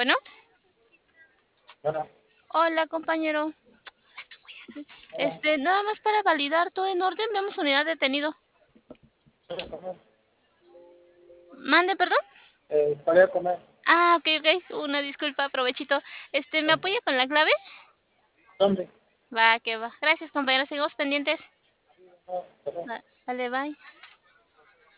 Bueno, Bueno, hola compañero. bueno, Nada más para validar todo en orden, vemos unidad detenido. voy a comer. Mande, perdón. Voy a comer. Ah, ok. Una disculpa, provechito. ¿Me apoya con la clave? ¿Dónde? Va, que va. Gracias, compañero. Seguimos pendientes. No, perdón. Vale, bye.